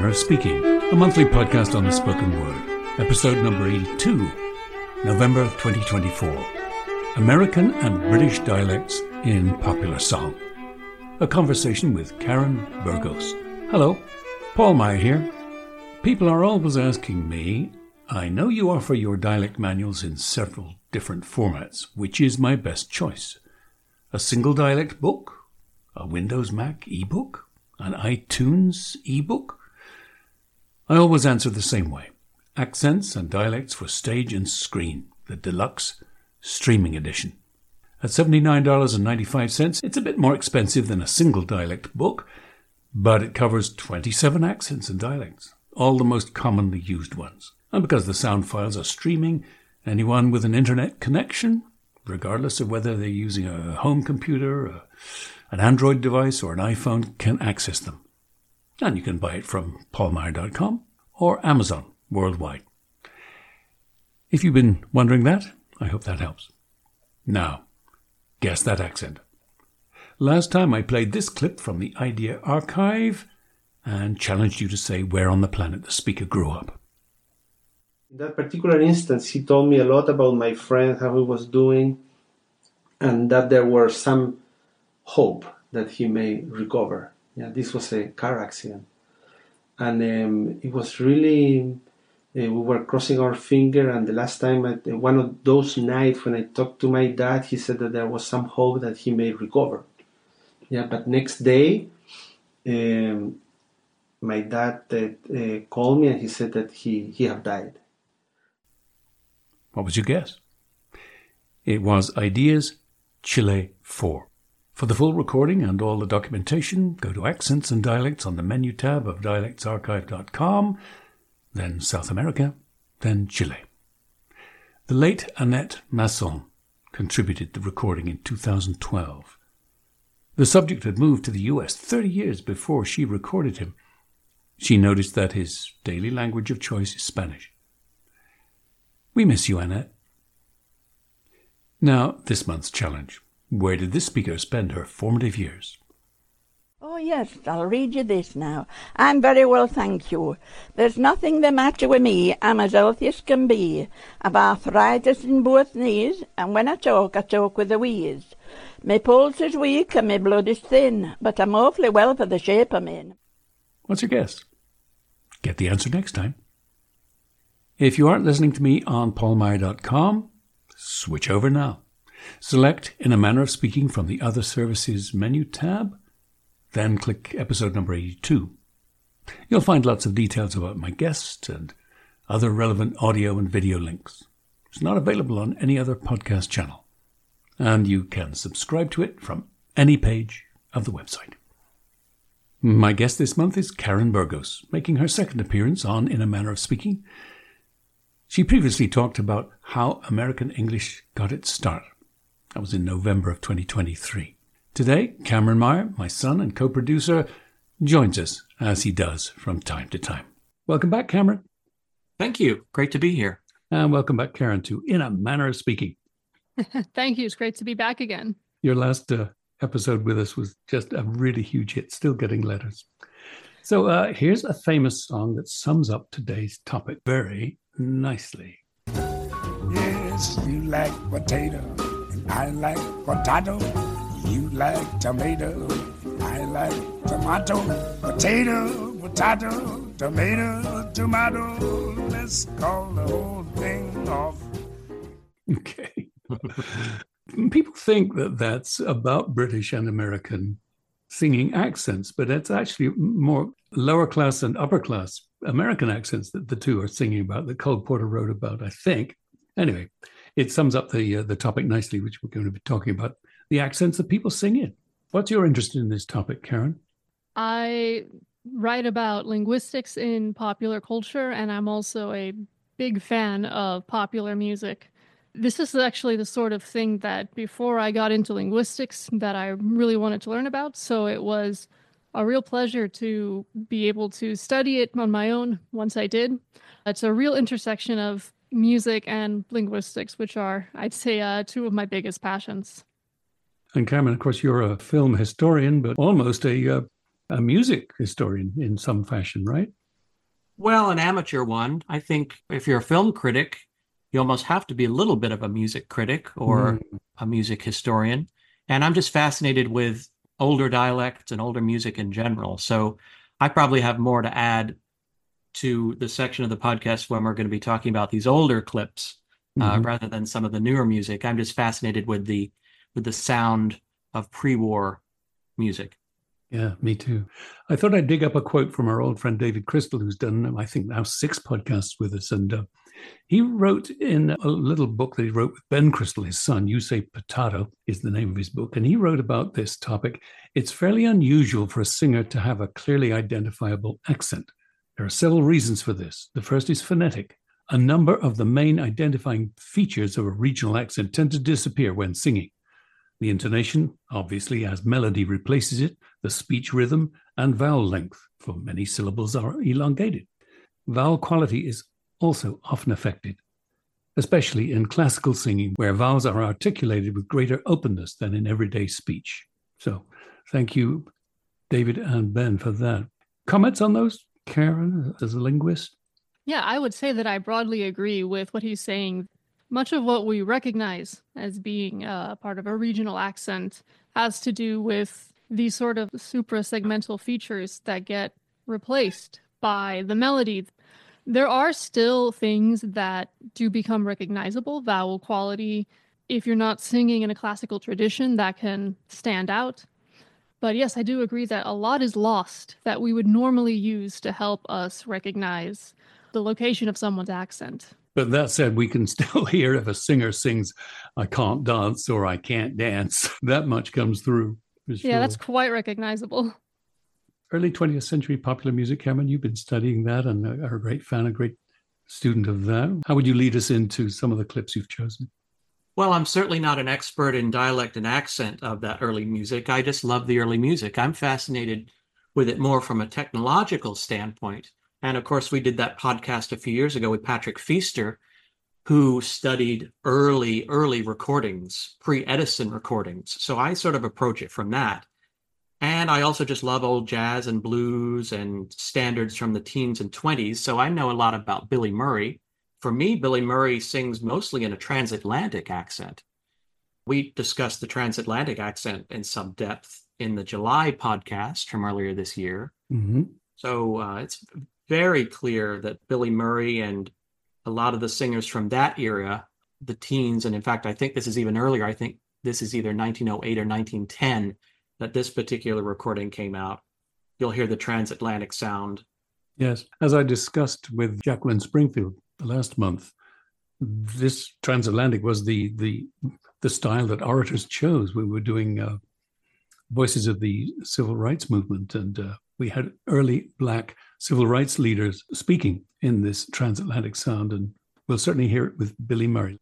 Manner of Speaking, a monthly podcast on the spoken word. Episode number 82, November 2024. American and British dialects in popular song. A conversation with Karen Burgos. Hello, Paul Meyer here. People are always asking me, I know you offer your dialect manuals in several different formats. Which is my best choice? A single dialect book? A Windows Mac ebook? An iTunes ebook? I always answer the same way. Accents and Dialects for Stage and Screen, the Deluxe Streaming Edition. At $79.95, it's a bit more expensive than a single dialect book, but it covers 27 accents and dialects, all the most commonly used ones. And because the sound files are streaming, anyone with an internet connection, regardless of whether they're using a home computer, an Android device, or an iPhone, can access them. And you can buy it from paulmeyer.com or Amazon worldwide. If you've been wondering that, I hope that helps. Now, guess that accent. Last time I played this clip from the Idea Archive and challenged you to say where on the planet the speaker grew up. In that particular instance, he told me a lot about my friend, how he was doing, and that there were some hope that he may recover. Yeah, this was a car accident. And it was really, we were crossing our finger, and the last time, at one of those nights when I talked to my dad, he said that there was some hope that he may recover. Yeah, but next day, my dad called me and he said that he had died. What was your guess? It was Ideas Chile 4. For the full recording and all the documentation, go to Accents and Dialects on the menu tab of dialectsarchive.com, then South America, then Chile. The late Annette Masson contributed the recording in 2012. The subject had moved to the US 30 years before she recorded him. She noticed that his daily language of choice is Spanish. We miss you, Annette. Now, this month's challenge. Where did this speaker spend her formative years? Oh, yes, I'll read you this now. I'm very well, thank you. There's nothing the matter with me. I'm as healthy as can be. I've arthritis in both knees, and when I talk with a wheeze. My pulse is weak and my blood is thin, but I'm awfully well for the shape I'm in. What's your guess? Get the answer next time. If you aren't listening to me on paulmeyer.com, switch over now. Select In a Manner of Speaking from the Other Services menu tab, then click episode number 82. You'll find lots of details about my guest and other relevant audio and video links. It's not available on any other podcast channel, and you can subscribe to it from any page of the website. My guest this month is Karen Burgos, making her second appearance on In a Manner of Speaking. She previously talked about how American English got its start. That was in November of 2023. Today, Cameron Meyer, my son and co-producer, joins us as he does from time to time. Welcome back, Cameron. Thank you. Great to be here. And welcome back, Karen, to In a Manner of Speaking. Thank you. It's great to be back again. Your last episode with us was just a really huge hit, still getting letters. So here's a famous song that sums up today's topic very nicely. Yes, you like potato, and I like potato. You like tomato, I like tomato. Potato, potato, tomato, tomato. Let's call the whole thing off. Okay. People think that that's about British and American singing accents, but it's actually more lower class and upper class American accents that the two are singing about, that Cole Porter wrote about, I think. Anyway, it sums up the topic nicely, which we're going to be talking about, the accents that people sing in. What's your interest in this topic, Karen? I write about linguistics in popular culture, and I'm also a big fan of popular music. This is actually the sort of thing that before I got into linguistics that I really wanted to learn about. So it was a real pleasure to be able to study it on my own once I did. It's a real intersection of music and linguistics, which are, I'd say, two of my biggest passions. And Cameron, of course, you're a film historian, but almost a music historian in some fashion, right? Well, an amateur one. I think if you're a film critic, you almost have to be a little bit of a music critic or a music historian. And I'm just fascinated with older dialects and older music in general. So I probably have more to add to the section of the podcast when we're going to be talking about these older clips rather than some of the newer music. I'm just fascinated with the sound of pre-war music. Yeah, me too. I thought I'd dig up a quote from our old friend David Crystal, who's done, I think, now 6 podcasts with us. And he wrote in a little book that he wrote with Ben Crystal, his son, You Say Potato is the name of his book. And he wrote about this topic. It's fairly unusual for a singer to have a clearly identifiable accent. There are several reasons for this. The first is phonetic. A number of the main identifying features of a regional accent tend to disappear when singing. The intonation, obviously, as melody replaces it, the speech rhythm, and vowel length, for many syllables are elongated. Vowel quality is also often affected, especially in classical singing, where vowels are articulated with greater openness than in everyday speech. So, thank you, David and Ben, for that. Comments on those, Karen, as a linguist? Yeah, I would say that I broadly agree with what he's saying. Much of what we recognize as being part of a regional accent has to do with these sort of suprasegmental features that get replaced by the melody. There are still things that do become recognizable, vowel quality. If you're not singing in a classical tradition, that can stand out. But yes, I do agree that a lot is lost that we would normally use to help us recognize the location of someone's accent. But that said, we can still hear if a singer sings, I can't dance or I can't dance. That much comes through. Yeah, that's quite recognizable. Early 20th century popular music, Cameron, you've been studying that and are a great fan, a great student of that. How would you lead us into some of the clips you've chosen? Well, I'm certainly not an expert in dialect and accent of that early music. I just love the early music. I'm fascinated with it more from a technological standpoint. And of course, we did that podcast a few years ago with Patrick Feaster, who studied early recordings, pre-Edison recordings. So I sort of approach it from that. And I also just love old jazz and blues and standards from the teens and 20s. So I know a lot about Billy Murray. For me, Billy Murray sings mostly in a transatlantic accent. We discussed the transatlantic accent in some depth in the July podcast from earlier this year. Mm-hmm. So it's very clear that Billy Murray and a lot of the singers from that era, the teens, and in fact, I think this is even earlier. I think this is either 1908 or 1910 that this particular recording came out. You'll hear the transatlantic sound. Yes. As I discussed with Jacqueline Springfield last month, this transatlantic was the style that orators chose. We were doing Voices of the Civil Rights Movement, and we had early Black civil rights leaders speaking in this transatlantic sound, and we'll certainly hear it with Billy Murray.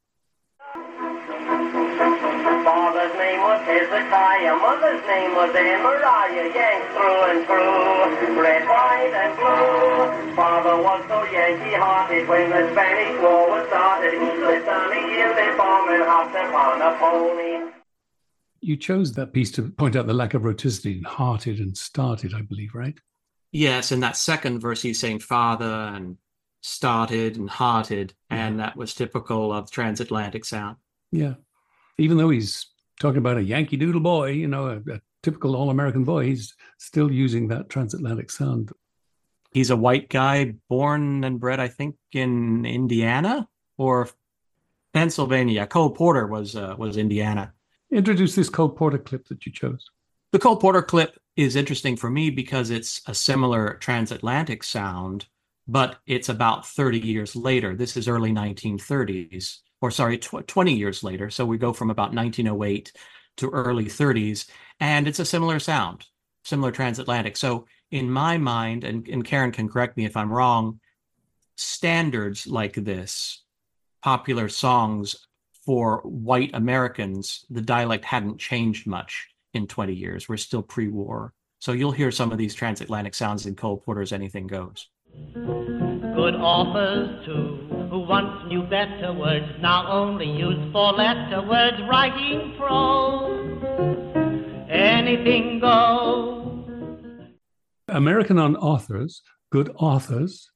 Father's name was Hezekiah, mother's name was Anne Mariah, Yanks through and through, red, white, and blue. Father was so Yankee-hearted when the Spanish War was started. He slipped on a uniform and hopped upon a pony. You chose that piece to point out the lack of rhoticity in hearted and started, I believe, right? Yes, in that second verse, he's saying father and started and hearted, and that was typical of transatlantic sound. Yeah. Even though he's talking about a Yankee Doodle boy, you know, a typical all-American boy, he's still using that transatlantic sound. He's a white guy born and bred, I think, in Indiana or Pennsylvania. Cole Porter was Indiana. Introduce this Cole Porter clip that you chose. The Cole Porter clip is interesting for me because it's a similar transatlantic sound, but it's about 30 years later. This is early 1930s, or sorry, 20 years later. So we go from about 1908 to early 30s, and it's a similar sound, similar transatlantic. So in my mind, and Karen can correct me if I'm wrong, standards like this, popular songs for white Americans, the dialect hadn't changed much in 20 years. We're still pre-war. So you'll hear some of these transatlantic sounds in Cole Porter's Anything Goes. Good authors, too, who once knew better words, now only use four-letter words, writing prose. Anything goes. American on authors, good authors,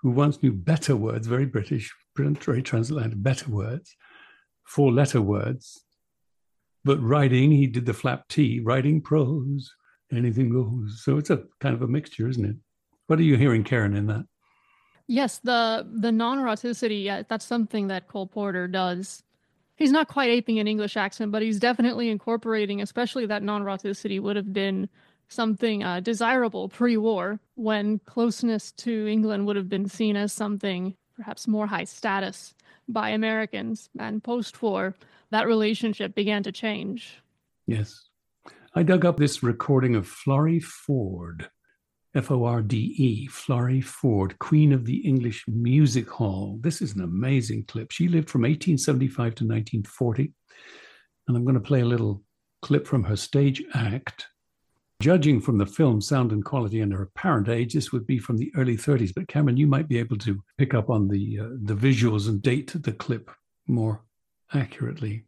who once knew better words, very British, very transatlantic, better words, 4-letter words. But writing, he did the flap T, writing prose, anything goes. So it's a kind of a mixture, isn't it? What are you hearing, Karen, in that? Yes, the non-eroticity, yeah, that's something that Cole Porter does. He's not quite aping an English accent, but he's definitely incorporating, especially that non-eroticity would have been something desirable pre-war, when closeness to England would have been seen as something perhaps more high status by Americans. And post-war, that relationship began to change. Yes. I dug up this recording of Florrie Forde, F-O-R-D-E, Florrie Forde, Queen of the English Music Hall. This is an amazing clip. She lived from 1875 to 1940. And I'm going to play a little clip from her stage act. Judging from the film sound and quality and her apparent age, this would be from the early 30s. But Cameron, you might be able to pick up on the visuals and date the clip more accurately.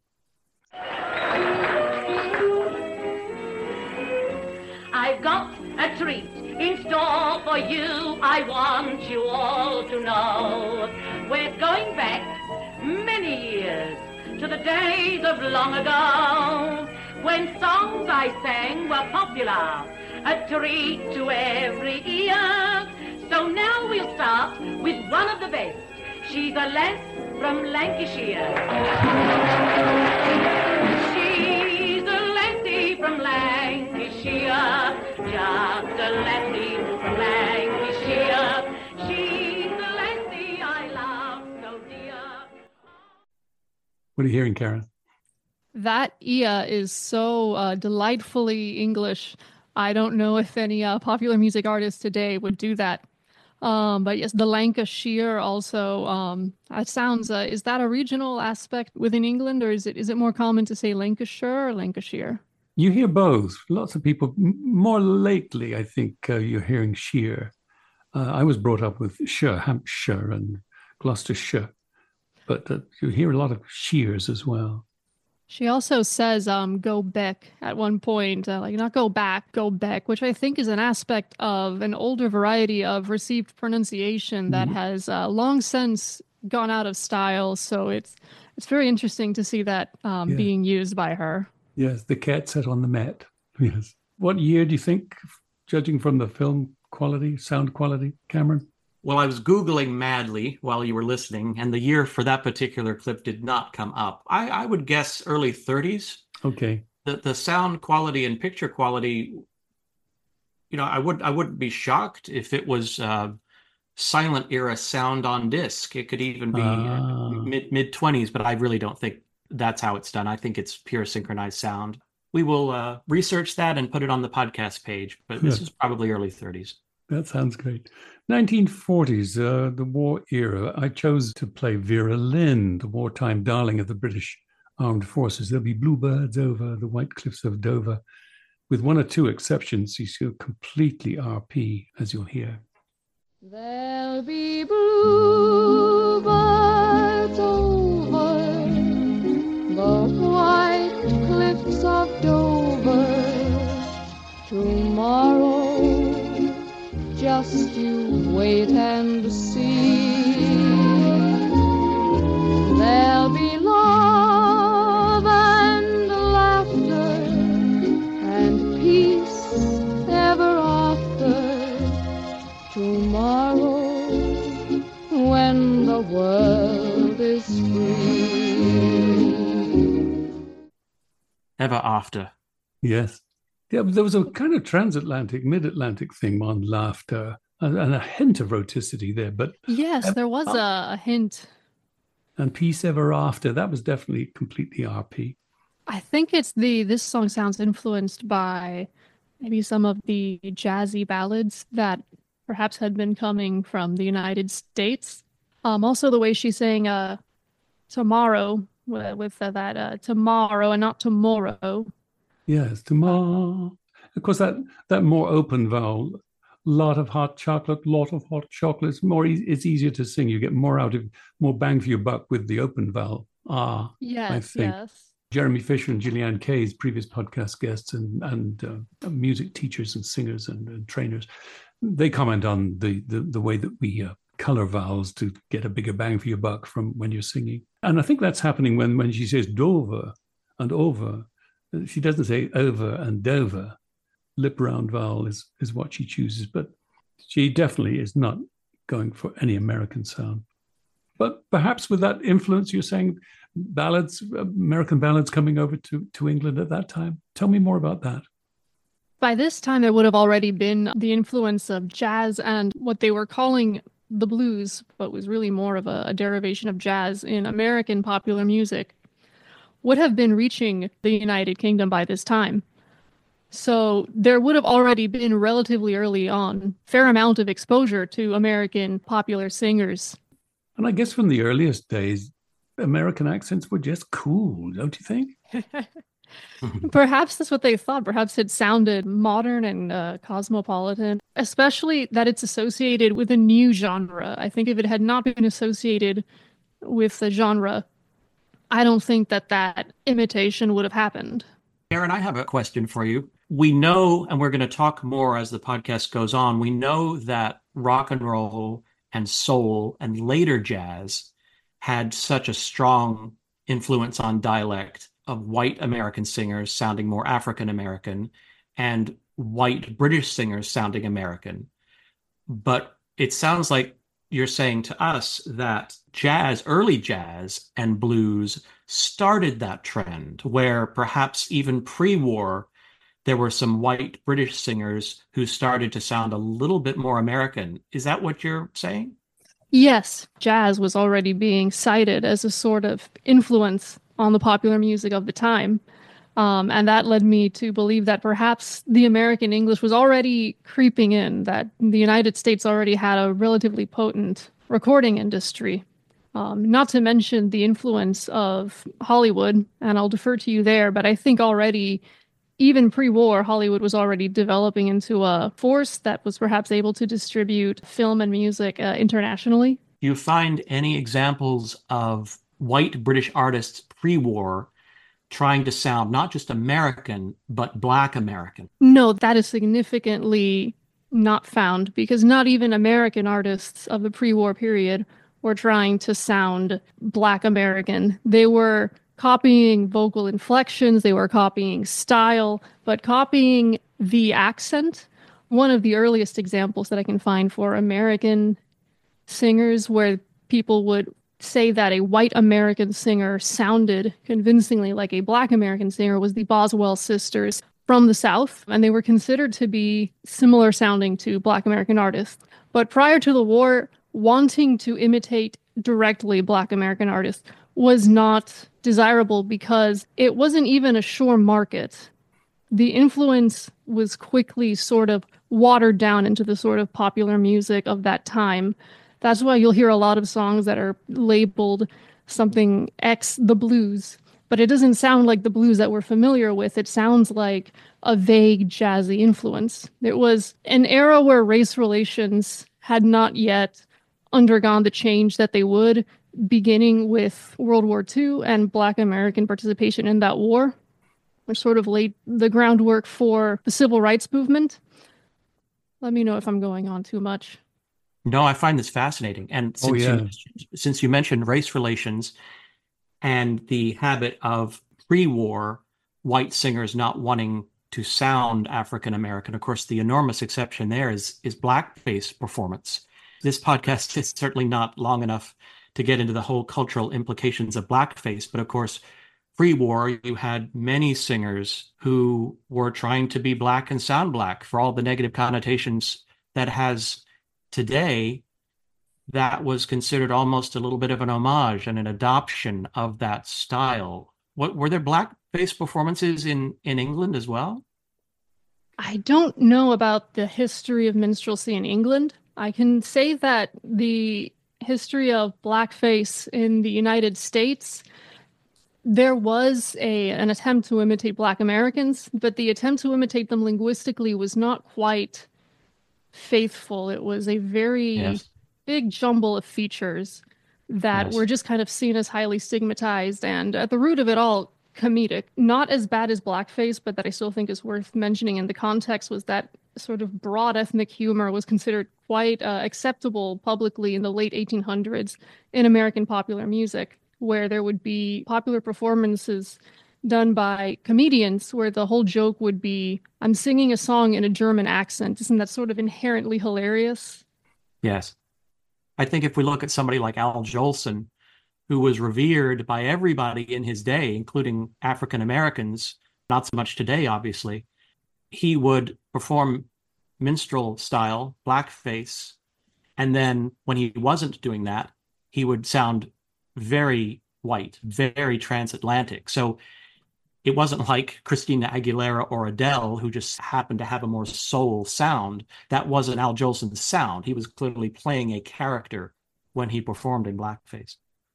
I've got a treat in store for you. I want you all to know. We're going back many years to the days of long ago, when songs I sang were popular, a treat to every ear. So now we'll start with one of the best. She's a lass from Lancashire. She's a lassie from Lancashire, just a lassie from Lancashire. She's the lassie I love so dear. What are you hearing, Karen? That Ia is so delightfully English. I don't know if any popular music artist today would do that. But yes, the Lancashire also, that sounds, is that a regional aspect within England, or is it more common to say Lancashire or Lancashire? You hear both. Lots of people, more lately, I think you're hearing sheer. I was brought up with shire, Hampshire and Gloucestershire, but you hear a lot of sheers as well. She also says go back at one point, like not go back, go back, which I think is an aspect of an older variety of received pronunciation that has long since gone out of style. So it's very interesting to see that being used by her. Yes, the cat sat on the mat. Yes. What year do you think, judging from the film quality, sound quality, Cameron? Well, I was Googling madly while you were listening, and the year for that particular clip did not come up. I would guess early 30s. Okay. The sound quality and picture quality, I wouldn't be shocked if it was silent era sound on disc. It could even be mid 20s, but I really don't think that's how it's done. I think it's pure synchronized sound. We will research that and put it on the podcast page, but this is probably early 30s. That sounds great. 1940s, the war era. I chose to play Vera Lynn, the wartime darling of the British Armed Forces. There'll be bluebirds over the white cliffs of Dover. With one or two exceptions, she's completely RP, as you'll hear. There'll be bluebirds over the white cliffs of Dover tomorrow. Just you wait and see. There'll be love and laughter and peace ever after tomorrow, when the world is free. Ever after. Yes. Yeah, there was a kind of transatlantic, mid-Atlantic thing on laughter and a hint of roticity there. But yes, there was a hint. And Peace Ever After, that was definitely completely RP. I think this song sounds influenced by maybe some of the jazzy ballads that perhaps had been coming from the United States. Also the way she's saying tomorrow with that tomorrow and not tomorrow. Yes, tomorrow. Of course, that more open vowel, lot of hot chocolate. It's easier to sing. You get more bang for your buck with the open vowel. Yes, I think. yes. Jeremy Fisher and Gillian Kay's previous podcast guests and music teachers and singers and trainers, they comment on the way that we color vowels to get a bigger bang for your buck from when you're singing. And I think that's happening when she says Dover and over. She doesn't say over and Dover. Lip round vowel is what she chooses, but she definitely is not going for any American sound. But perhaps with that influence, you're saying ballads, American ballads coming over to England at that time. Tell me more about that. By this time, there would have already been the influence of jazz and what they were calling the blues, but was really more of a derivation of jazz in American popular music, would have been reaching the United Kingdom by this time. So there would have already been relatively early on fair amount of exposure to American popular singers. And I guess from the earliest days, American accents were just cool, don't you think? Perhaps that's what they thought. Perhaps it sounded modern and cosmopolitan, especially that it's associated with a new genre. I think if it had not been associated with the genre, I don't think that imitation would have happened. Aaron, I have a question for you. We know, and we're going to talk more as the podcast goes on, we know that rock and roll and soul and later jazz had such a strong influence on dialect of white American singers sounding more African American and white British singers sounding American. But it sounds like you're saying to us that jazz, early jazz and blues started that trend where perhaps even pre-war, there were some white British singers who started to sound a little bit more American. Is that what you're saying? Yes, jazz was already being cited as a sort of influence on the popular music of the time. And that led me to believe that perhaps the American English was already creeping in, that the United States already had a relatively potent recording industry. Not to mention the influence of Hollywood, and I'll defer to you there, but I think already, even pre-war, Hollywood was already developing into a force that was perhaps able to distribute film and music internationally. Do you find any examples of white British artists pre-war trying to sound not just American, but Black American? No, that is significantly not found, because not even American artists of the pre-war period were trying to sound Black American. They were copying vocal inflections, they were copying style, but copying the accent. One of the earliest examples that I can find for American singers where people would say that a white American singer sounded convincingly like a Black American singer was the Boswell sisters from the South, and they were considered to be similar sounding to Black American artists. But prior to the war, wanting to imitate directly Black American artists was not desirable because it wasn't even a sure market. The influence was quickly sort of watered down into the sort of popular music of that time. That's why you'll hear a lot of songs that are labeled something X the blues, but it doesn't sound like the blues that we're familiar with. It sounds like a vague jazzy influence. It was an era where race relations had not yet undergone the change that they would, beginning with World War II and Black American participation in that war, which sort of laid the groundwork for the civil rights movement. Let me know if I'm going on too much. No, I find this fascinating. And since you mentioned race relations and the habit of pre-war white singers not wanting to sound African American, of course, the enormous exception there is blackface performance. This podcast is certainly not long enough to get into the whole cultural implications of blackface. But of course, pre-war, you had many singers who were trying to be Black and sound Black for all the negative connotations that has today. That was considered almost a little bit of an homage and an adoption of that style. What were there blackface performances in England as well? I don't know about the history of minstrelsy in England. I can say that the history of blackface in the United States, there was an attempt to imitate Black Americans, but the attempt to imitate them linguistically was not quite faithful. It was a very big jumble of features that were just kind of seen as highly stigmatized, and at the root of it all comedic. Not as bad as blackface, but that I still think is worth mentioning in the context was that sort of broad ethnic humor was considered quite acceptable publicly in the late 1800s in American popular music, where there would be popular performances done by comedians where the whole joke would be, I'm singing a song in a German accent. Isn't that sort of inherently hilarious? Yes. I think if we look at somebody like Al Jolson, who was revered by everybody in his day, including African Americans, not so much today, obviously, he would perform minstrel style, blackface, and then when he wasn't doing that, he would sound very white, very transatlantic. So it wasn't like Christina Aguilera or Adele, who just happened to have a more soul sound. That wasn't Al Jolson's sound. He was clearly playing a character when he performed in blackface.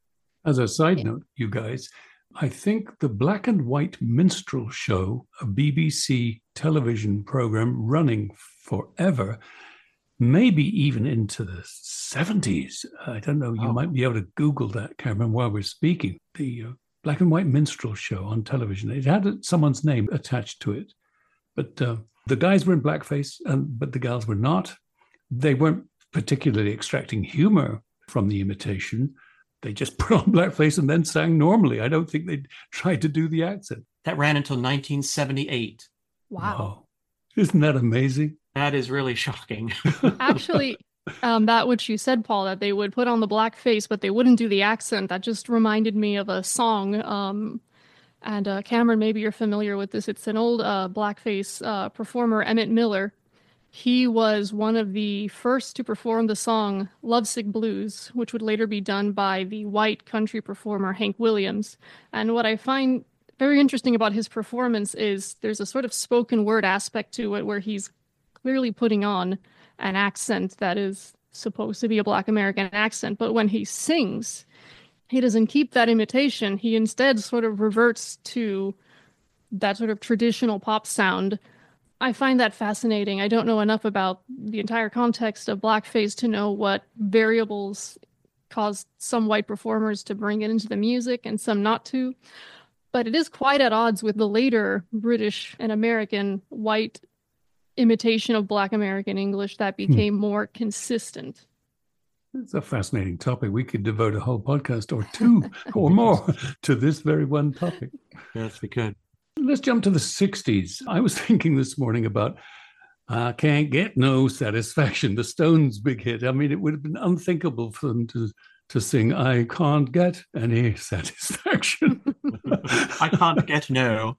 As a side note, you guys, I think the Black and White Minstrel Show, a BBC television program running forever, maybe even into the 70s. I don't know. You might be able to Google that, Cameron, while we're speaking. The Black and White Minstrel Show on television. It had someone's name attached to it. But the guys were in blackface, but the gals were not. They weren't particularly extracting humor from the imitation. They just put on blackface and then sang normally. I don't think they tried to do the accent. That ran until 1978. Wow. Isn't that amazing? That is really shocking. Actually, that which you said, Paul, that they would put on the blackface, but they wouldn't do the accent. That just reminded me of a song. And Cameron, maybe you're familiar with this. It's an old blackface performer, Emmett Miller. He was one of the first to perform the song Lovesick Blues, which would later be done by the white country performer Hank Williams. And what I find very interesting about his performance is there's a sort of spoken word aspect to it where he's clearly putting on an accent that is supposed to be a Black American accent. But when he sings, he doesn't keep that imitation. He instead sort of reverts to that sort of traditional pop sound. I find that fascinating. I don't know enough about the entire context of blackface to know what variables caused some white performers to bring it into the music and some not to. But it is quite at odds with the later British and American white imitation of Black American English that became more consistent. It's a fascinating topic. We could devote a whole podcast or two or more to this very one topic. Yes, we could. Let's jump to the 60s. I was thinking this morning about I Can't Get No Satisfaction, the Stones' big hit. I mean, it would have been unthinkable for them to sing I Can't Get Any Satisfaction. I can't get no.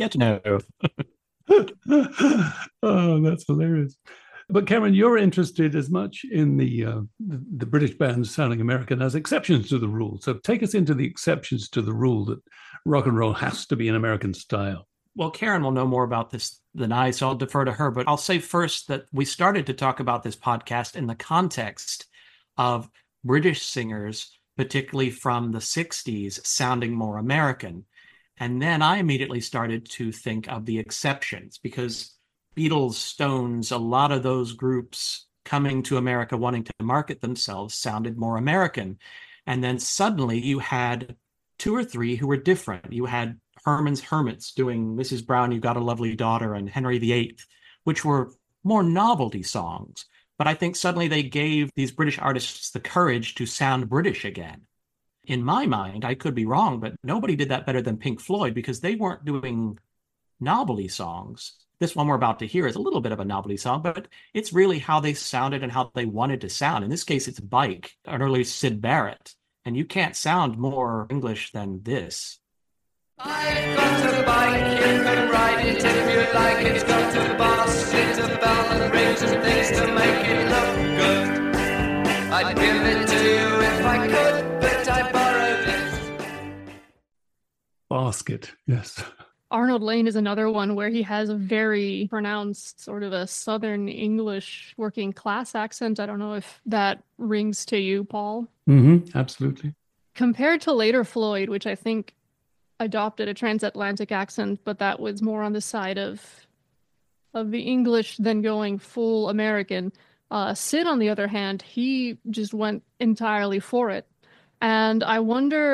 Oh, that's hilarious. But Cameron, you're interested as much in the British bands sounding American as exceptions to the rule. So take us into the exceptions to the rule that rock and roll has to be an American style. Well, Karen will know more about this than I, so I'll defer to her. But I'll say first that we started to talk about this podcast in the context of British singers, particularly from the 60s, sounding more American. And then I immediately started to think of the exceptions because Beatles, Stones, a lot of those groups coming to America wanting to market themselves sounded more American. And then suddenly you had two or three who were different. You had Herman's Hermits doing Mrs. Brown, You Got a Lovely Daughter, and Henry VIII, which were more novelty songs. But I think suddenly they gave these British artists the courage to sound British again. In my mind, I could be wrong, but nobody did that better than Pink Floyd because they weren't doing novelty songs. This one we're about to hear is a little bit of a novelty song, but it's really how they sounded and how they wanted to sound. In this case, it's Bike, an early Syd Barrett, and you can't sound more English than this. I've got a bike, you can ride it if you like. It's got a bus, it's a bell and rings and things to make it look good. I'd give it to you if I could, but I borrowed it. Basket, yes. Arnold Layne is another one where he has a very pronounced sort of a Southern English working class accent. I don't know if that rings to you, Paul. Absolutely. Compared to later Floyd, which I think adopted a transatlantic accent, but that was more on the side of the English than going full American. Syd, on the other hand, he just went entirely for it. And I wonder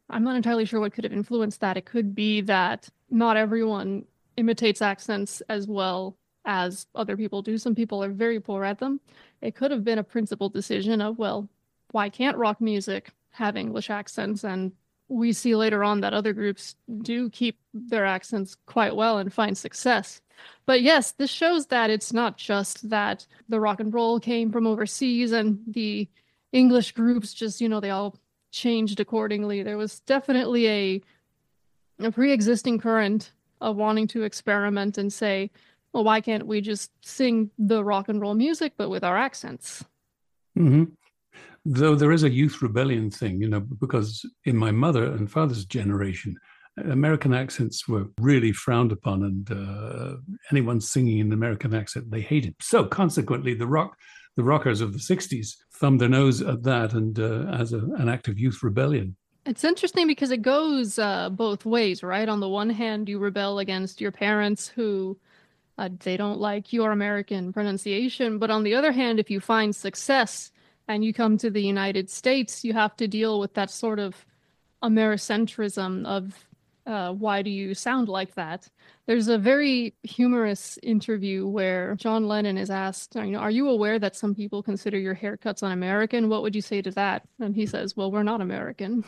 I'm not entirely sure what could have influenced that. It could be that not everyone imitates accents as well as other people do. Some people are very poor at them. It could have been a principled decision of, well, why can't rock music have English accents? And we see later on that other groups do keep their accents quite well and find success. But yes, this shows that it's not just that the rock and roll came from overseas and the English groups just, they all changed accordingly. There was definitely a pre-existing current of wanting to experiment and say, well, why can't we just sing the rock and roll music, but with our accents? Mm-hmm. Though there is a youth rebellion thing, because in my mother and father's generation, American accents were really frowned upon, and anyone singing in an American accent, they hated. So consequently, the rockers of the 60s thumbed their nose at that and as an act of youth rebellion. It's interesting because it goes both ways, right? On the one hand, you rebel against your parents who they don't like your American pronunciation. But on the other hand, if you find success and you come to the United States, you have to deal with that sort of Americentrism of why do you sound like that? There's a very humorous interview where John Lennon is asked, are you aware that some people consider your haircuts un-American? What would you say to that? And he says, well, we're not American.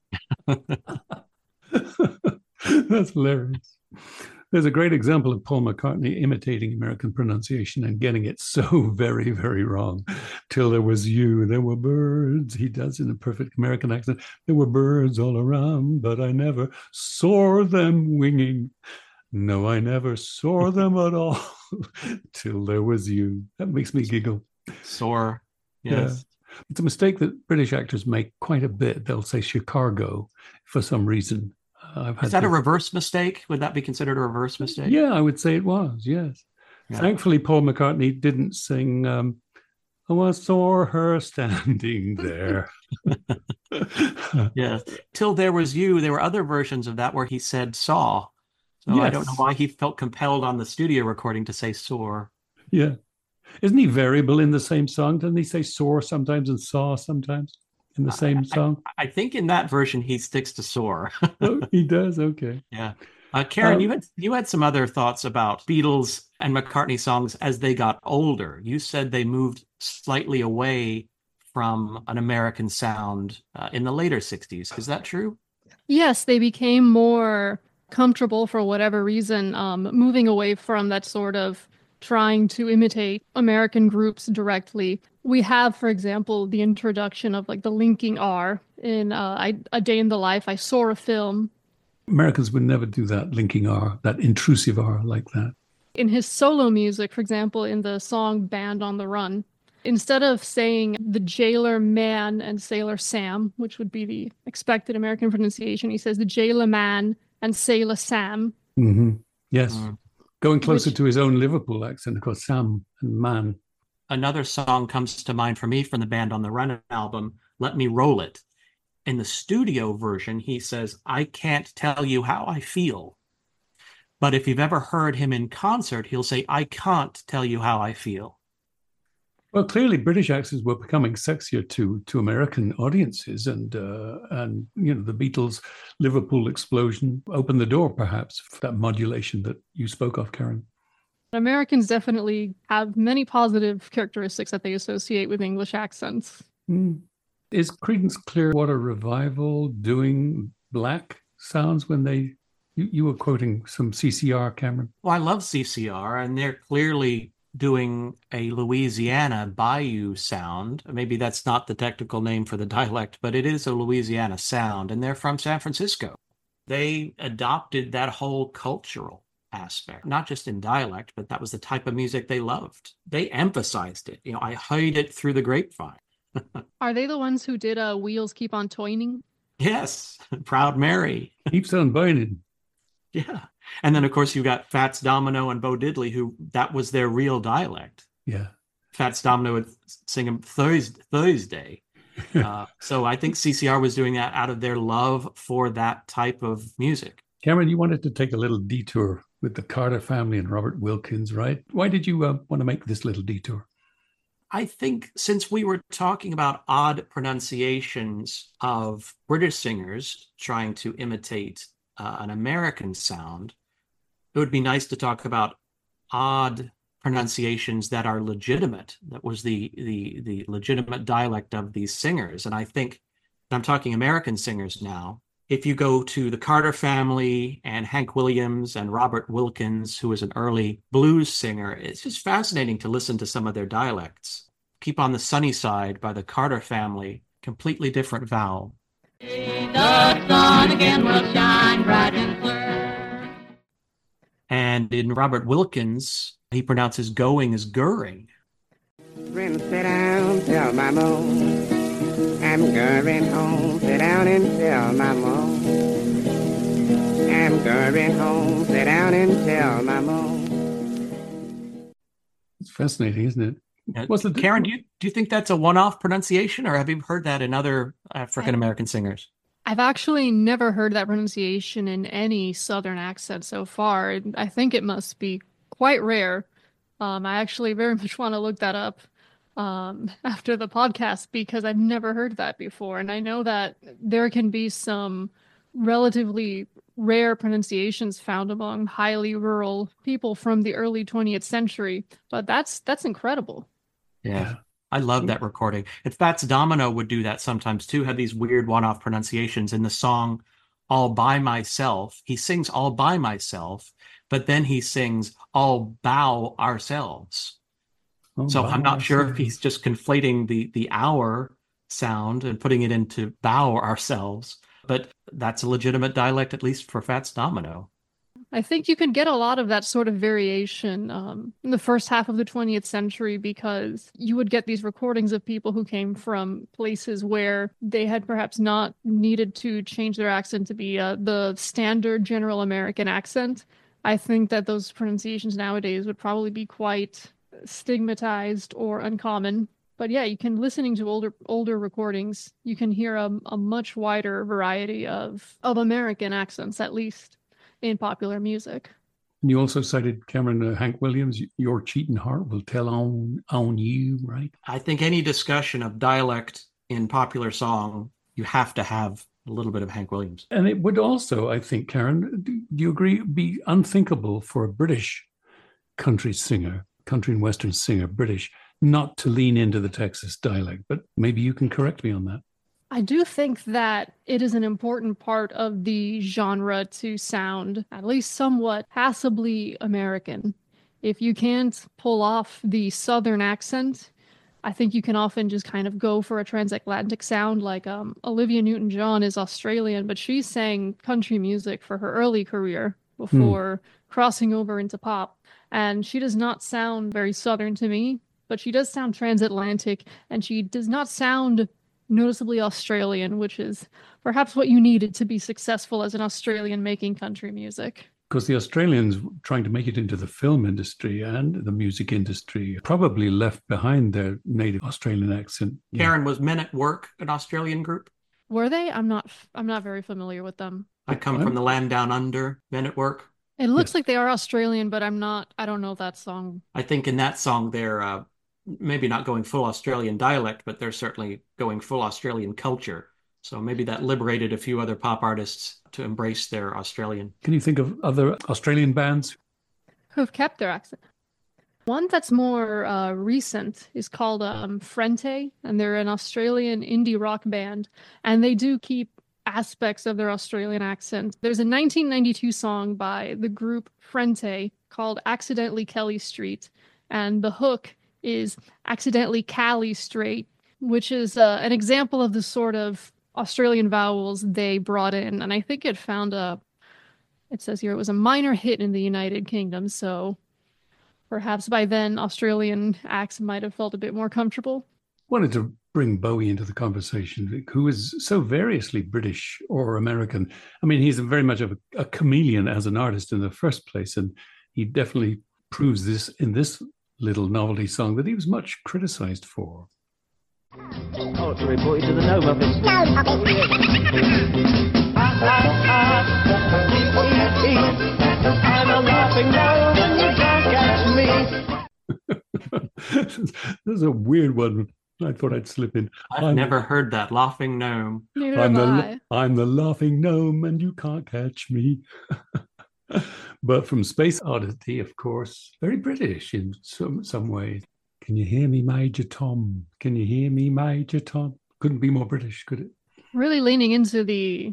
That's hilarious. There's a great example of Paul McCartney imitating American pronunciation and getting it so very, very wrong. Till there was you, there were birds. He does in a perfect American accent. There were birds all around, but I never saw them winging. No, I never saw them at all. Till there was you. That makes me giggle. Soar. Yes. Yeah. It's a mistake that British actors make quite a bit. They'll say Chicago for some reason. Is that a reverse mistake? Would that be considered a reverse mistake? Yeah, I would say it was, yes. Yeah. Thankfully, Paul McCartney didn't sing, oh, I saw her standing there. Yes. Till there was you. There were other versions of that where he said saw. So yes. I don't know why he felt compelled on the studio recording to say soar. Yeah. Isn't he variable in the same song? Doesn't he say soar sometimes and saw sometimes? In the same song? I think in that version he sticks to soar. Oh, he does? Okay. Yeah. Karen, you had some other thoughts about Beatles and McCartney songs as they got older. You said they moved slightly away from an American sound in the later 60s. Is that true? Yes, they became more comfortable for whatever reason, moving away from that sort of trying to imitate American groups directly. We have, for example, the introduction of like the linking R in A Day in the Life. I saw a film. Americans would never do that linking R, that intrusive R like that. In his solo music, for example, in the song Band on the Run, instead of saying the jailer man and sailor Sam, which would be the expected American pronunciation, he says the jailer man and sailor Sam. Mm-hmm. Yes. Going closer to his own Liverpool accent, of course, Sam and man. Another song comes to mind for me from the Band on the Run album, Let Me Roll It. In the studio version, he says, I can't tell you how I feel. But if you've ever heard him in concert, he'll say, I can't tell you how I feel. Well, clearly British accents were becoming sexier to American audiences, and the Beatles' Liverpool explosion opened the door, perhaps, for that modulation that you spoke of, Karen. Americans definitely have many positive characteristics that they associate with English accents. Is Creedence Clearwater Revival doing black sounds when you were quoting some CCR, Cameron? Well, I love CCR, and they're clearly doing a Louisiana Bayou sound. Maybe that's not the technical name for the dialect, but it is a Louisiana sound, and they're from San Francisco. They adopted that whole cultural aspect, not just in dialect, but that was the type of music they loved. They emphasized it. I heard it through the grapevine. Are they the ones who did Wheels Keep on Toining? Yes, Proud Mary. Keeps on biting. Yeah. And then, of course, you've got Fats Domino and Bo Diddley, who that was their real dialect. Yeah. Fats Domino would sing them Thursday. So I think CCR was doing that out of their love for that type of music. Cameron, you wanted to take a little detour with the Carter family and Robert Wilkins, right? Why did you want to make this little detour? I think since we were talking about odd pronunciations of British singers trying to imitate an American sound, it would be nice to talk about odd pronunciations that are legitimate. That was the legitimate dialect of these singers. And I think, I'm talking American singers now, if you go to the Carter family and Hank Williams and Robert Wilkins, who was an early blues singer, it's just fascinating to listen to some of their dialects. Keep on the Sunny Side by the Carter family, completely different vowel. The sun again will shine bright and clear. And in Robert Wilkins, he pronounces going as Goering. Friend, sit down, tell my moan. I'm going home, sit down and tell my moan. I'm going home, sit down and tell my moan. It's fascinating, isn't it? Karen, do you think that's a one-off pronunciation, or have you heard that in other African-American singers? I've actually never heard that pronunciation in any Southern accent so far. I think it must be quite rare. I actually very much want to look that up after the podcast because I've never heard that before. And I know that there can be some relatively rare pronunciations found among highly rural people from the early 20th century, but that's incredible. Yeah. I love that recording. And Fats Domino would do that sometimes too, have these weird one-off pronunciations in the song All By Myself. He sings All By Myself, but then he sings All Bow Ourselves. So I'm not sure if he's just conflating the our sound and putting it into bow ourselves, but that's a legitimate dialect, at least for Fats Domino. I think you could get a lot of that sort of variation in the first half of the 20th century because you would get these recordings of people who came from places where they had perhaps not needed to change their accent to be the standard general American accent. I think that those pronunciations nowadays would probably be quite stigmatized or uncommon. But yeah, you can, listening to older recordings, you can hear a much wider variety of American accents, at least in popular music. And you also cited, Cameron, Hank Williams, Your Cheating Heart Will Tell on You, right? I think any discussion of dialect in popular song, you have to have a little bit of Hank Williams. And it would also, I think, Karen, do you agree, be unthinkable for a British country and Western singer, British, not to lean into the Texas dialect? But maybe you can correct me on that. I do think that it is an important part of the genre to sound at least somewhat passably American. If you can't pull off the Southern accent, I think you can often just kind of go for a transatlantic sound. Like Olivia Newton-John is Australian, but she sang country music for her early career before crossing over into pop. And she does not sound very Southern to me, but she does sound transatlantic, and she does not sound noticeably Australian, which is perhaps what you needed to be successful as an Australian making country music. Because the Australians trying to make it into the film industry and the music industry probably left behind their native Australian accent. Karen, was Men at Work an Australian group? Were they? I'm not very familiar with them. I come from the land down under, Men at Work. It looks like they are Australian, but I don't know that song. I think in that song they're maybe not going full Australian dialect, but they're certainly going full Australian culture. So maybe that liberated a few other pop artists to embrace their Australian. Can you think of other Australian bands who've kept their accent? One that's more recent is called Frente, and they're an Australian indie rock band, and they do keep aspects of their Australian accent. There's a 1992 song by the group Frente called Accidentally Kelly Street, and the hook is Accidentally Cali Straight, which is an example of the sort of Australian vowels they brought in. And I think it says here it was a minor hit in the United Kingdom, so perhaps by then Australian acts might have felt a bit more comfortable. Wanted to bring Bowie into the conversation, who is so variously British or American. I mean, he's very much of a chameleon as an artist in the first place, and he definitely proves this in this little novelty song that he was much criticized for. Oh, to report you to the Gnome Office. I'm a laughing gnome and you can't catch me. There's a weird one I thought I'd slip in. I've never heard that. Laughing Gnome. Neither have I. I'm the laughing gnome and you can't catch me. But from Space Oddity, of course, very British in some ways. Can you hear me, Major Tom? Can you hear me, Major Tom? Couldn't be more British, could it? Really leaning into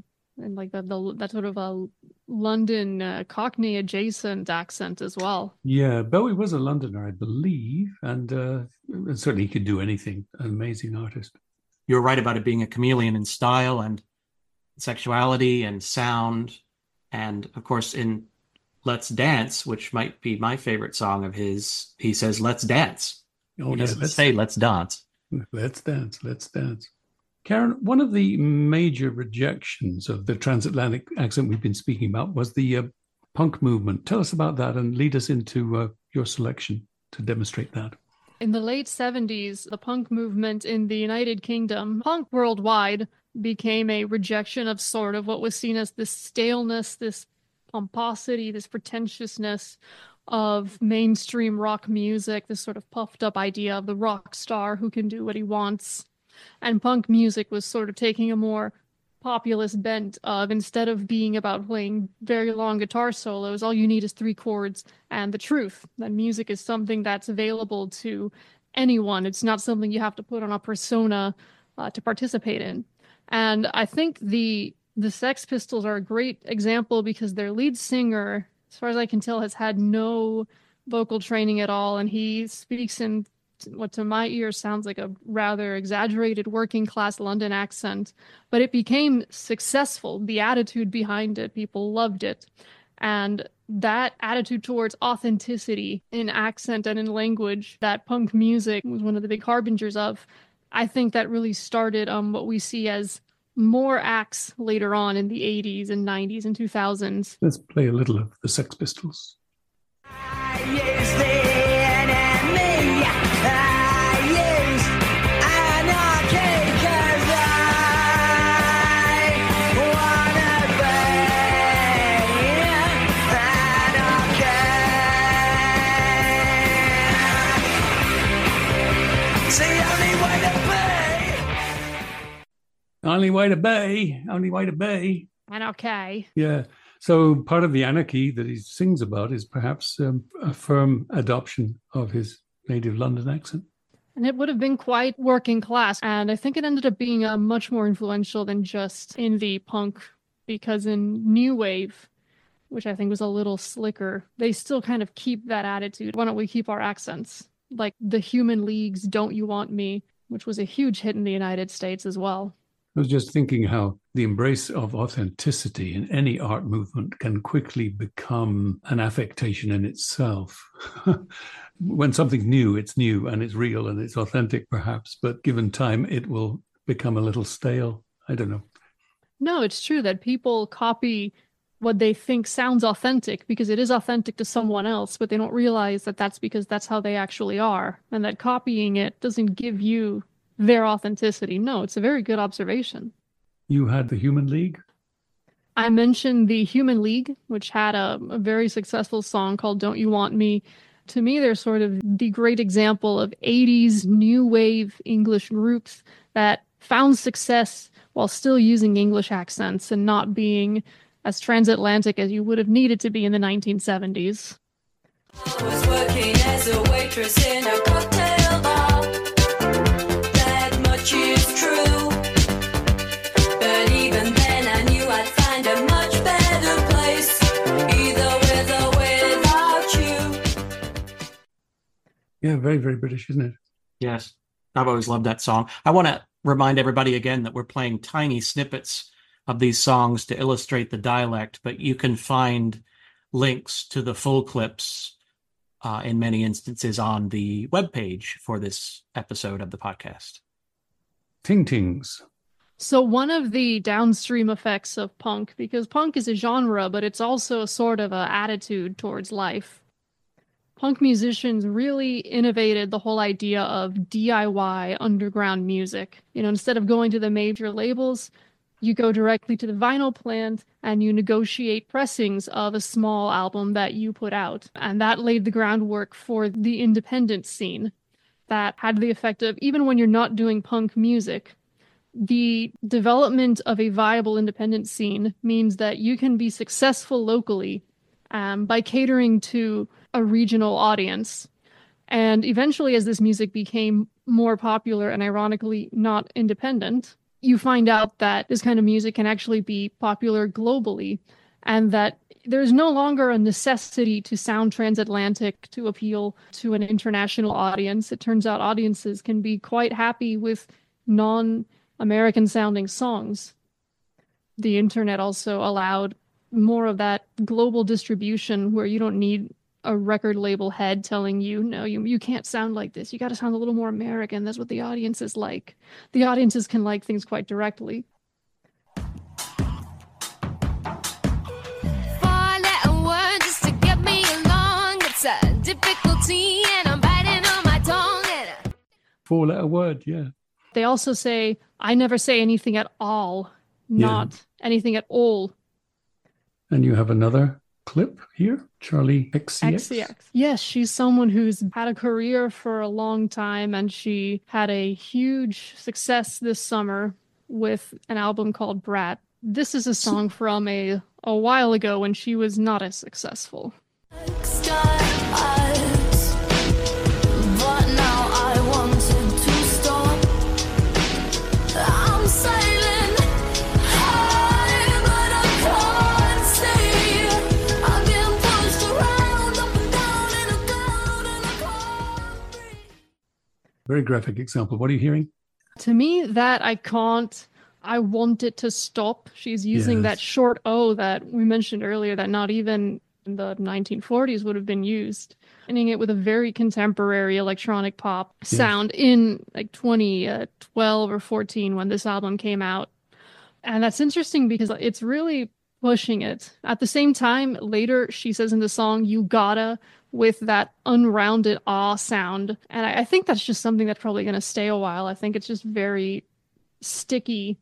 that sort of a London Cockney adjacent accent as well. Yeah, Bowie was a Londoner, I believe, and certainly he could do anything. An amazing artist. You're right about it being a chameleon in style and sexuality and sound. And of course, in Let's Dance, which might be my favorite song of his, he says, let's dance. Oh, he doesn't say let's dance. Let's dance, let's dance. Karen, one of the major rejections of the transatlantic accent we've been speaking about was the punk movement. Tell us about that and lead us into your selection to demonstrate that. In the late 70s, the punk movement in the United Kingdom, punk worldwide, became a rejection of sort of what was seen as this staleness, this pomposity, this pretentiousness of mainstream rock music, this sort of puffed up idea of the rock star who can do what he wants. And punk music was sort of taking a more populist bent of, instead of being about playing very long guitar solos, all you need is 3 chords and the truth. That music is something that's available to anyone. It's not something you have to put on a persona to participate in. And I think the Sex Pistols are a great example because their lead singer, as far as I can tell, has had no vocal training at all, and he speaks in what to my ear sounds like a rather exaggerated working class London accent, but it became successful. The attitude behind it, people loved it. And that attitude towards authenticity in accent and in language that punk music was one of the big harbingers of, I think that really started what we see as more acts later on in the 80s and 90s and 2000s. Let's play a little of the Sex Pistols. Only way to be, only way to be. And okay. Yeah. So part of the anarchy that he sings about is perhaps a firm adoption of his native London accent. And it would have been quite working class. And I think it ended up being much more influential than just indie punk, because in New Wave, which I think was a little slicker, they still kind of keep that attitude. Why don't we keep our accents? Like the Human League's Don't You Want Me, which was a huge hit in the United States as well. I was just thinking how the embrace of authenticity in any art movement can quickly become an affectation in itself. When something's new, it's new and it's real and it's authentic perhaps, but given time, it will become a little stale. I don't know. No, it's true that people copy what they think sounds authentic because it is authentic to someone else, but they don't realize that that's because that's how they actually are, and that copying it doesn't give you their authenticity. No, it's a very good observation. You had the Human League? I mentioned the Human League, which had a very successful song called Don't You Want Me. To me, they're sort of the great example of 80s new wave English groups that found success while still using English accents and not being as transatlantic as you would have needed to be in the 1970s. I was working as a waitress in a cocktail bar. That much is true. But even then I knew I'd find a much better place, either with or without you. Yeah, very, very British, isn't it? Yes, I've always loved that song. I want to remind everybody again that we're playing tiny snippets of these songs to illustrate the dialect, but you can find links to the full clips in many instances on the webpage for this episode of the podcast. Ting-tings. So one of the downstream effects of punk, because punk is a genre, but it's also sort of an attitude towards life. Punk musicians really innovated the whole idea of DIY underground music. You know, instead of going to the major labels, you go directly to the vinyl plant and you negotiate pressings of a small album that you put out. And that laid the groundwork for the independent scene. that had the effect of, even when you're not doing punk music, the development of a viable independent scene means that you can be successful locally by catering to a regional audience. And eventually, as this music became more popular and ironically not independent, you find out that this kind of music can actually be popular globally, and that there's no longer a necessity to sound transatlantic to appeal to an international audience. It turns out audiences can be quite happy with non-American sounding songs. The internet also allowed more of that global distribution where you don't need a record label head telling you, no, you can't sound like this. You got to sound a little more American. That's what the audiences like. The audiences can like things quite directly. Four-letter word just to get me along. It's a difficulty and I'm biting on my tongue. Four-letter word, yeah. They also say, I never say anything at all, not anything at all. And you have another clip here, Charli XCX. Yes, she's someone who's had a career for a long time, and she had a huge success this summer with an album called Brat. This is a song from a while ago when she was not as successful. Very graphic example. What are you hearing? To me, that I want it to stop. She's using that short O that we mentioned earlier that not even in the 1940s would have been used. Ending it with a very contemporary electronic pop sound in like 2012 or 14 when this album came out. And that's interesting because it's really pushing it. At the same time, later she says in the song, you gotta, with that unrounded ah sound. And I think that's just something that's probably going to stay a while. I think it's just very sticky.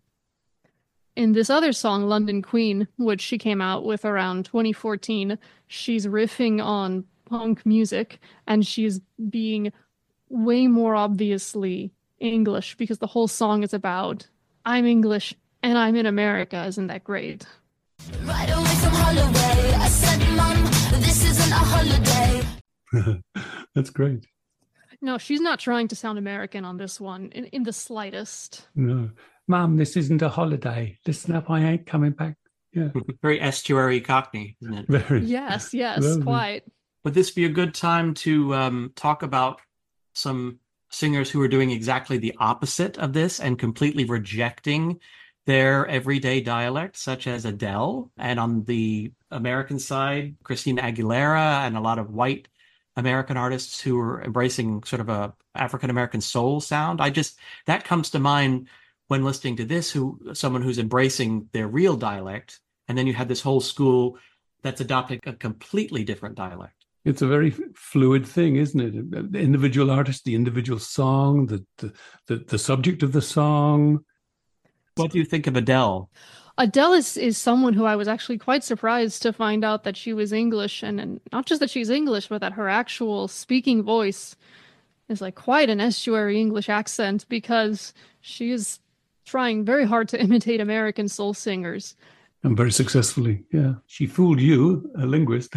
In this other song, London Queen, which she came out with around 2014, she's riffing on punk music, and she's being way more obviously English because the whole song is about, I'm English and I'm in America. Isn't that great? Right away from Holloway, I said, Mom, this isn't a holiday. That's great. No, she's not trying to sound American on this one in the slightest. No. Mom, this isn't a holiday. Listen up, I ain't coming back. Yeah. Very estuary Cockney, isn't it? Very. Yes, Lovely. quite. Would this be a good time to talk about some singers who are doing exactly the opposite of this and completely rejecting their everyday dialect, such as Adele, and on the American side, Christina Aguilera, and a lot of white American artists who are embracing sort of a African-American soul sound? That comes to mind when listening to this, someone who's embracing their real dialect, and then you have this whole school that's adopting a completely different dialect. It's a very fluid thing, isn't it? The individual artist, the individual song, the subject of the song. What do you think of Adele? Adele is someone who I was actually quite surprised to find out that she was English, and not just that she's English, but that her actual speaking voice is like quite an estuary English accent, because she is trying very hard to imitate American soul singers. And very successfully, yeah. She fooled you, a linguist.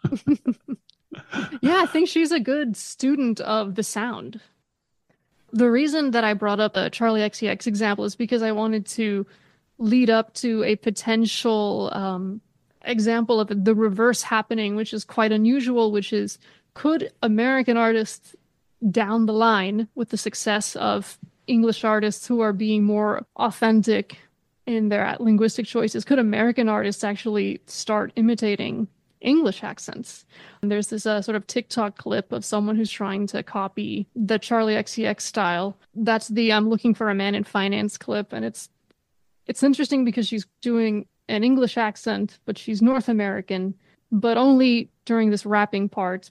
Yeah, I think she's a good student of the sound. The reason that I brought up the Charli XCX example is because I wanted to lead up to a potential example of the reverse happening, which is quite unusual, which is, could American artists down the line, with the success of English artists who are being more authentic in their linguistic choices, could American artists actually start imitating English accents? And there's this sort of TikTok clip of someone who's trying to copy the Charli XCX style. That's the I'm looking for a man in finance clip. And it's interesting because she's doing an English accent, but she's North American, but only during this rapping part.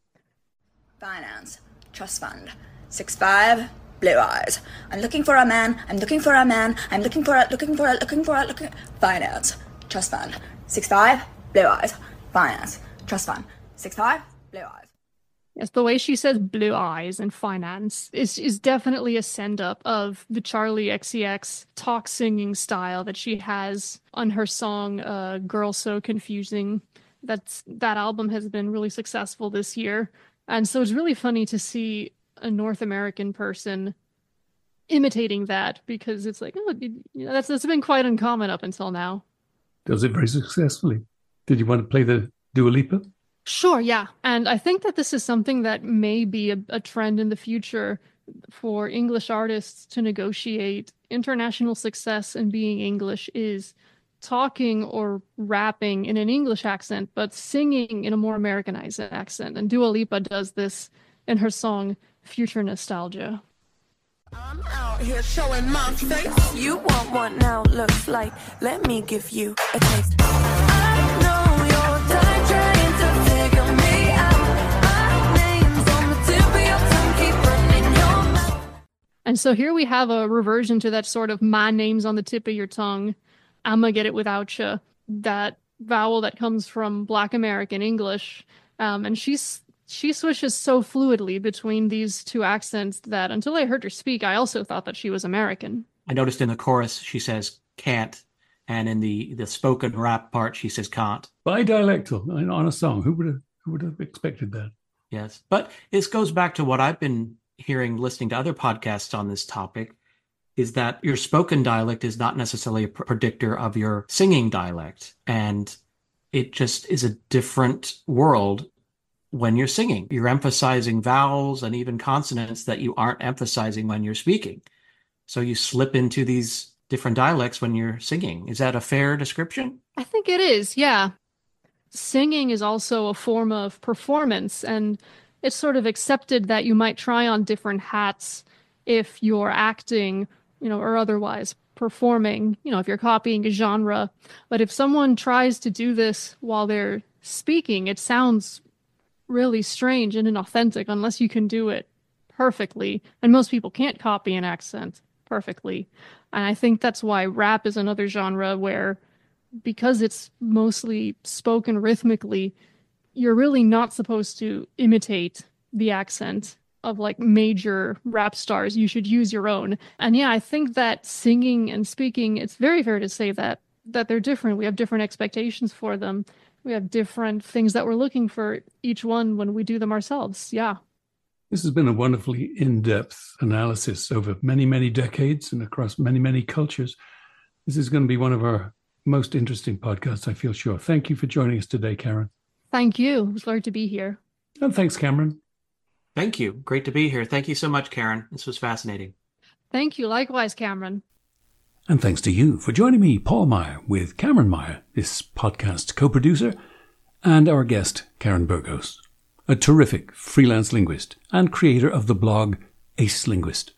Finance, trust fund, 6'5", blue eyes. I'm looking for a man, I'm looking for a man, I'm looking for finance, trust fund, 6'5", blue eyes. Finance, trust fund, 6'5", blue eyes. Yes, the way she says blue eyes and finance is definitely a send-up of the Charlie XCX talk singing style that she has on her song Girl So Confusing. That album has been really successful this year. And so it's really funny to see a North American person imitating that, because it's like, oh, that's been quite uncommon up until now. Does it very successfully. Did you want to play the Dua Lipa? Sure, yeah. And I think that this is something that may be a trend in the future for English artists to negotiate international success, and being English is talking or rapping in an English accent, but singing in a more Americanized accent. And Dua Lipa does this in her song Future Nostalgia. I'm out here showing my face. You want what now looks like. Let me give you a taste. I know you're tired trying to figure me out. My name's on the tip of your tongue, keep running your mouth. And so here we have a reversion to that sort of my name's on the tip of your tongue, I'ma get it without you, that vowel that comes from Black American English. And she switches so fluidly between these two accents that until I heard her speak, I also thought that she was American. I noticed in the chorus she says can't, and in the spoken rap part she says can't. Bi-dialectal on a song. Who would have expected that? Yes, but this goes back to what I've been hearing, listening to other podcasts on this topic, is that your spoken dialect is not necessarily a predictor of your singing dialect. And it just is a different world when you're singing. You're emphasizing vowels and even consonants that you aren't emphasizing when you're speaking. So you slip into these different dialects when you're singing. Is that a fair description? I think it is, yeah. Singing is also a form of performance, and it's sort of accepted that you might try on different hats if you're acting, or otherwise performing, if you're copying a genre. But if someone tries to do this while they're speaking, it sounds really strange and inauthentic unless you can do it perfectly. And most people can't copy an accent perfectly. And I think that's why rap is another genre where, because it's mostly spoken rhythmically, you're really not supposed to imitate the accent of like major rap stars. You should use your own. And yeah, I think that singing and speaking, it's very fair to say that they're different. We have different expectations for them. We have different things that we're looking for each one when we do them ourselves. Yeah. This has been a wonderfully in-depth analysis over many, many decades and across many, many cultures. This is going to be one of our most interesting podcasts, I feel sure. Thank you for joining us today, Karen. Thank you. It was glad to be here. And thanks, Cameron. Thank you. Great to be here. Thank you so much, Karen. This was fascinating. Thank you. Likewise, Cameron. And thanks to you for joining me, Paul Meyer, with Cameron Meyer, this podcast co-producer, and our guest, Karen Burgos, a terrific freelance linguist and creator of the blog Ace Linguist.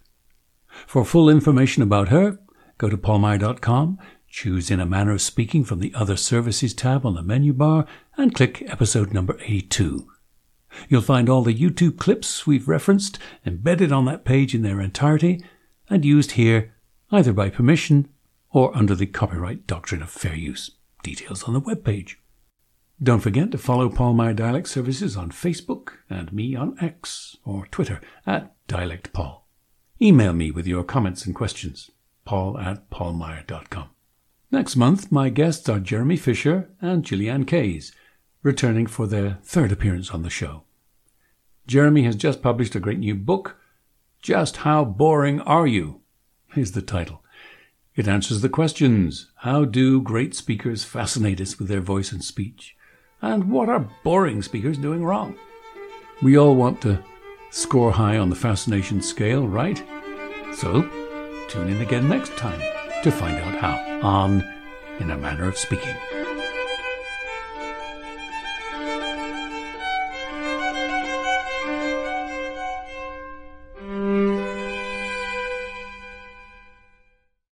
For full information about her, go to paulmeyer.com, choose In a Manner of Speaking from the Other Services tab on the menu bar, and click episode number 82. You'll find all the YouTube clips we've referenced embedded on that page in their entirety and used here either by permission or under the copyright doctrine of fair use. Details on the webpage. Don't forget to follow Paul Meyer Dialect Services on Facebook and me on X or Twitter @DialectPaul. Email me with your comments and questions, paul@paulmeyer.com. Next month, my guests are Jeremy Fisher and Gillian Kays, returning for their third appearance on the show. Jeremy has just published a great new book, Just How Boring Are You? Is the title. It answers the questions: how do great speakers fascinate us with their voice and speech? And what are boring speakers doing wrong? We all want to score high on the fascination scale, right? So, tune in again next time to find out how on In a Manner of Speaking.